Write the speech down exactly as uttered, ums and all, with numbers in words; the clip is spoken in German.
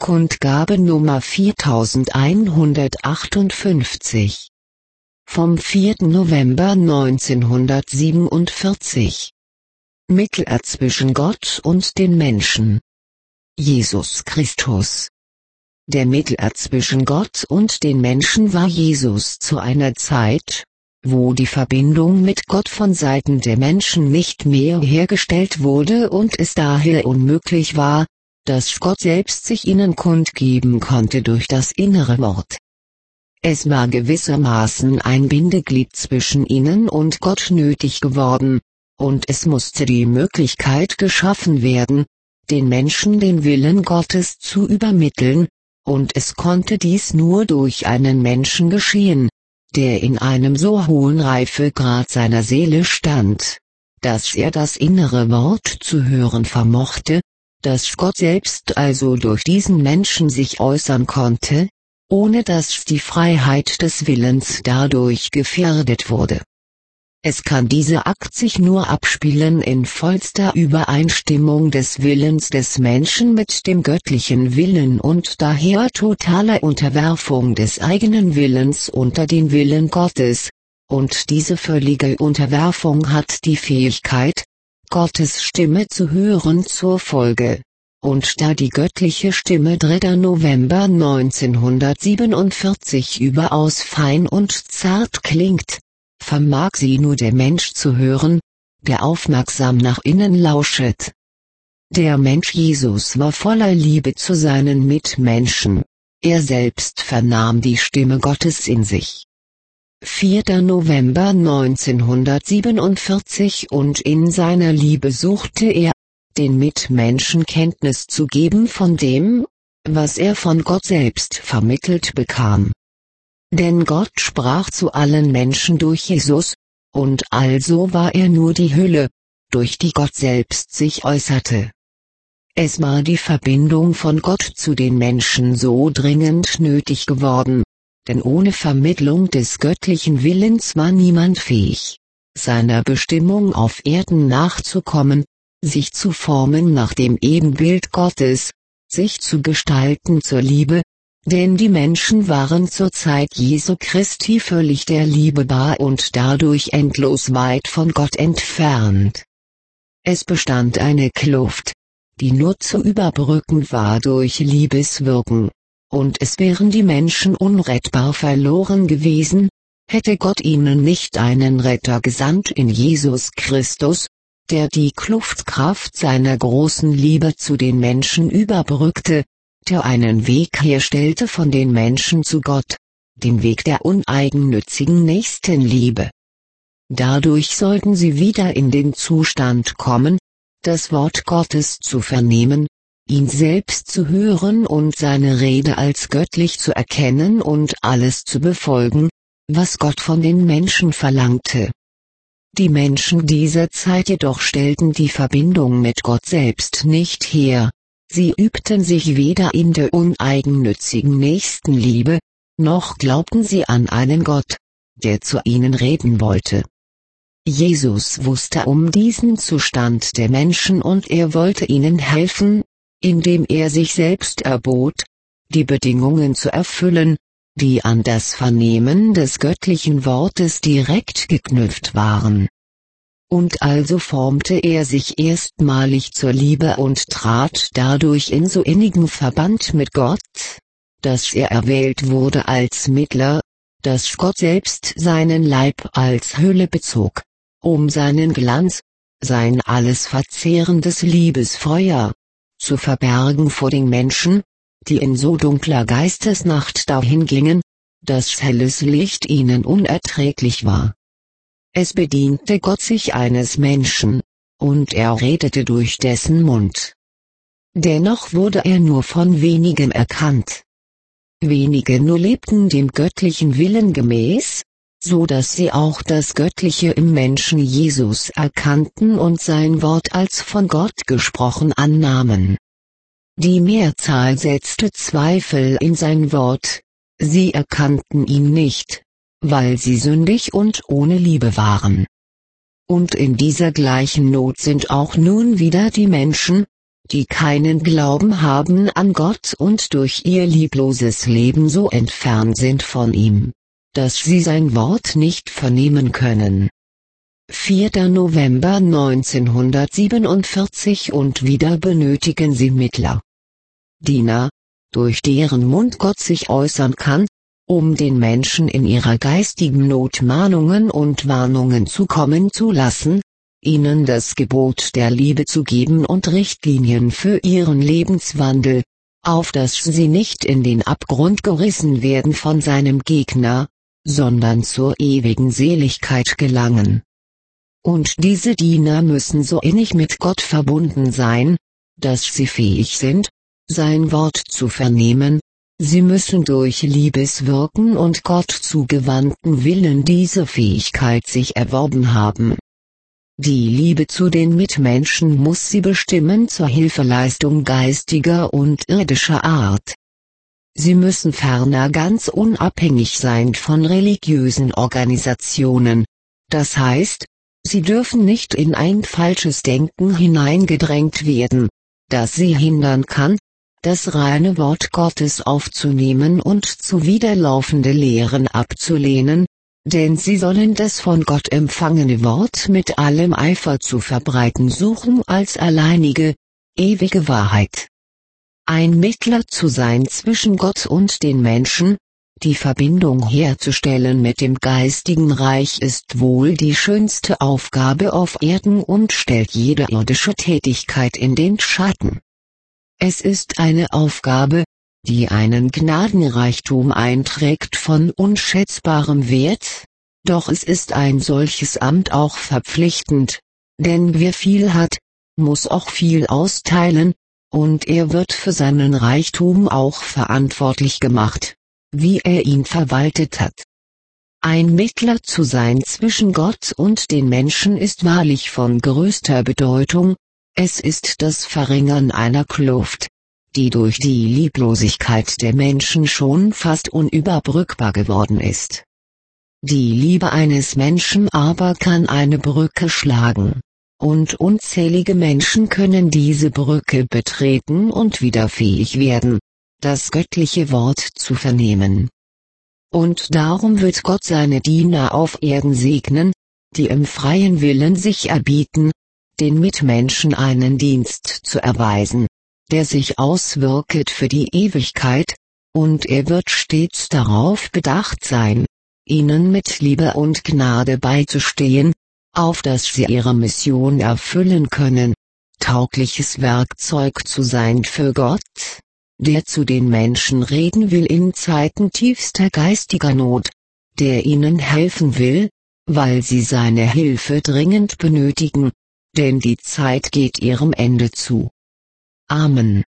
Kundgabe Nummer viertausendeinhundertachtundfünfzig. Vom vierten November neunzehnhundertsiebenundvierzig. Mittler zwischen Gott und den Menschen. Jesus Christus. Der Mittler zwischen Gott und den Menschen war Jesus zu einer Zeit, wo die Verbindung mit Gott von Seiten der Menschen nicht mehr hergestellt wurde und es daher unmöglich war, dass Gott selbst sich ihnen kundgeben konnte durch das innere Wort. Es war gewissermaßen ein Bindeglied zwischen ihnen und Gott nötig geworden, und es musste die Möglichkeit geschaffen werden, den Menschen den Willen Gottes zu übermitteln, und es konnte dies nur durch einen Menschen geschehen, der in einem so hohen Reifegrad seiner Seele stand, dass er das innere Wort zu hören vermochte, dass Gott selbst also durch diesen Menschen sich äußern konnte, ohne dass die Freiheit des Willens dadurch gefährdet wurde. Es kann dieser Akt sich nur abspielen in vollster Übereinstimmung des Willens des Menschen mit dem göttlichen Willen und daher totaler Unterwerfung des eigenen Willens unter den Willen Gottes, und diese völlige Unterwerfung hat die Fähigkeit, Gottes Stimme zu hören zur Folge. Und da die göttliche Stimme dritter November neunzehnhundertsiebenundvierzig überaus fein und zart klingt, vermag sie nur der Mensch zu hören, der aufmerksam nach innen lauschet. Der Mensch Jesus war voller Liebe zu seinen Mitmenschen, er selbst vernahm die Stimme Gottes in sich. vierter November neunzehnhundertsiebenundvierzig und in seiner Liebe suchte er, den Mitmenschen Kenntnis zu geben von dem, was er von Gott selbst vermittelt bekam. Denn Gott sprach zu allen Menschen durch Jesus, und also war er nur die Hülle, durch die Gott selbst sich äußerte. Es war die Verbindung von Gott zu den Menschen so dringend nötig geworden, denn ohne Vermittlung des göttlichen Willens war niemand fähig, seiner Bestimmung auf Erden nachzukommen, sich zu formen nach dem Ebenbild Gottes, sich zu gestalten zur Liebe, denn die Menschen waren zur Zeit Jesu Christi völlig der Liebe bar und dadurch endlos weit von Gott entfernt. Es bestand eine Kluft, die nur zu überbrücken war durch Liebeswirken, und es wären die Menschen unrettbar verloren gewesen, hätte Gott ihnen nicht einen Retter gesandt in Jesus Christus, der die Kluftkraft seiner großen Liebe zu den Menschen überbrückte, der einen Weg herstellte von den Menschen zu Gott, den Weg der uneigennützigen Nächstenliebe. Dadurch sollten sie wieder in den Zustand kommen, das Wort Gottes zu vernehmen, ihn selbst zu hören und seine Rede als göttlich zu erkennen und alles zu befolgen, was Gott von den Menschen verlangte. Die Menschen dieser Zeit jedoch stellten die Verbindung mit Gott selbst nicht her, sie übten sich weder in der uneigennützigen Nächstenliebe, noch glaubten sie an einen Gott, der zu ihnen reden wollte. Jesus wusste um diesen Zustand der Menschen und er wollte ihnen helfen, indem er sich selbst erbot, die Bedingungen zu erfüllen, die an das Vernehmen des göttlichen Wortes direkt geknüpft waren. Und also formte er sich erstmalig zur Liebe und trat dadurch in so innigen Verband mit Gott, dass er erwählt wurde als Mittler, dass Gott selbst seinen Leib als Hülle bezog, um seinen Glanz, sein alles verzehrendes Liebesfeuer, zu verbergen vor den Menschen, die in so dunkler Geistesnacht dahingingen, dass helles Licht ihnen unerträglich war. Es bediente Gott sich eines Menschen, und er redete durch dessen Mund. Dennoch wurde er nur von wenigen erkannt. Wenige nur lebten dem göttlichen Willen gemäß, so dass sie auch das Göttliche im Menschen Jesus erkannten und sein Wort als von Gott gesprochen annahmen. Die Mehrzahl setzte Zweifel in sein Wort, sie erkannten ihn nicht, weil sie sündig und ohne Liebe waren. Und in dieser gleichen Not sind auch nun wieder die Menschen, die keinen Glauben haben an Gott und durch ihr liebloses Leben so entfernt sind von ihm, dass sie sein Wort nicht vernehmen können. vierter November neunzehnhundertsiebenundvierzig Und wieder benötigen sie Mittler. Diener, durch deren Mund Gott sich äußern kann, um den Menschen in ihrer geistigen Not Mahnungen und Warnungen zukommen zu lassen, ihnen das Gebot der Liebe zu geben und Richtlinien für ihren Lebenswandel, auf dass sie nicht in den Abgrund gerissen werden von seinem Gegner, sondern zur ewigen Seligkeit gelangen. Und diese Diener müssen so innig mit Gott verbunden sein, dass sie fähig sind, sein Wort zu vernehmen. Sie müssen durch Liebeswirken und Gott zugewandten Willen diese Fähigkeit sich erworben haben. Die Liebe zu den Mitmenschen muss sie bestimmen zur Hilfeleistung geistiger und irdischer Art. Sie müssen ferner ganz unabhängig sein von religiösen Organisationen, das heißt, sie dürfen nicht in ein falsches Denken hineingedrängt werden, das sie hindern kann, das reine Wort Gottes aufzunehmen und zuwiderlaufende Lehren abzulehnen, denn sie sollen das von Gott empfangene Wort mit allem Eifer zu verbreiten suchen als alleinige, ewige Wahrheit. Ein Mittler zu sein zwischen Gott und den Menschen, die Verbindung herzustellen mit dem geistigen Reich ist wohl die schönste Aufgabe auf Erden und stellt jede irdische Tätigkeit in den Schatten. Es ist eine Aufgabe, die einen Gnadenreichtum einträgt von unschätzbarem Wert, doch es ist ein solches Amt auch verpflichtend, denn wer viel hat, muss auch viel austeilen, und er wird für seinen Reichtum auch verantwortlich gemacht, wie er ihn verwaltet hat. Ein Mittler zu sein zwischen Gott und den Menschen ist wahrlich von größter Bedeutung, es ist das Verringern einer Kluft, die durch die Lieblosigkeit der Menschen schon fast unüberbrückbar geworden ist. Die Liebe eines Menschen aber kann eine Brücke schlagen, und unzählige Menschen können diese Brücke betreten und wieder fähig werden, das göttliche Wort zu vernehmen. Und darum wird Gott seine Diener auf Erden segnen, die im freien Willen sich erbieten, den Mitmenschen einen Dienst zu erweisen, der sich auswirket für die Ewigkeit, und er wird stets darauf bedacht sein, ihnen mit Liebe und Gnade beizustehen, auf dass sie ihre Mission erfüllen können, taugliches Werkzeug zu sein für Gott, der zu den Menschen reden will in Zeiten tiefster geistiger Not, der ihnen helfen will, weil sie seine Hilfe dringend benötigen, denn die Zeit geht ihrem Ende zu. Amen.